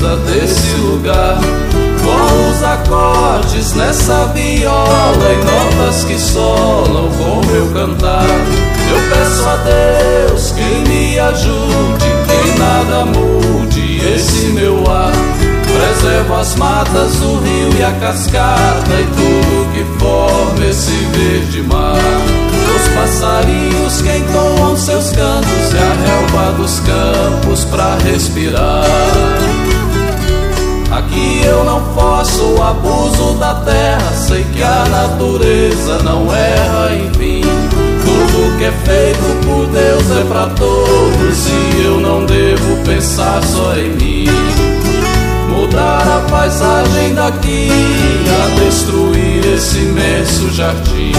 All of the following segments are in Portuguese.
beleza desse lugar, com os acordes nessa viola e notas que solam com meu cantar. Eu peço a Deus que me ajude, que nada mude esse meu ar. Preservo as matas, o rio e a cascata e tudo que forma esse verde mar. Os passarinhos que entoam seus cantos e a relva dos campos pra respirar. Aqui eu não forço o abuso da terra, sei que a natureza não erra, enfim. Tudo que é feito por Deus é pra todos e eu não devo pensar só em mim. Mudar a paisagem daqui, a destruir esse imenso jardim.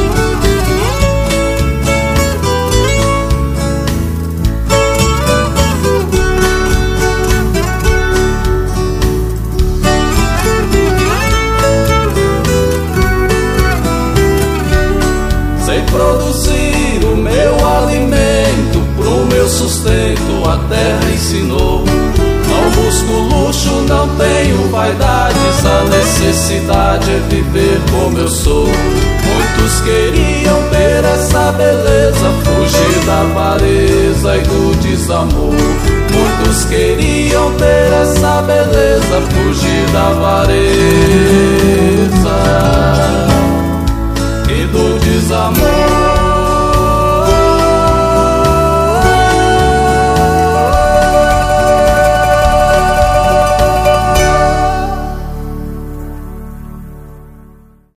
Sei produzir o meu alimento, pro meu sustento a terra ensinou. Não busco luxo, não tenho vaidades, a necessidade é viver como eu sou. Muitos queriam ter essa beleza, fugir da avareza e do desamor. Muitos queriam ter essa beleza, fugir da avareza e do desamor.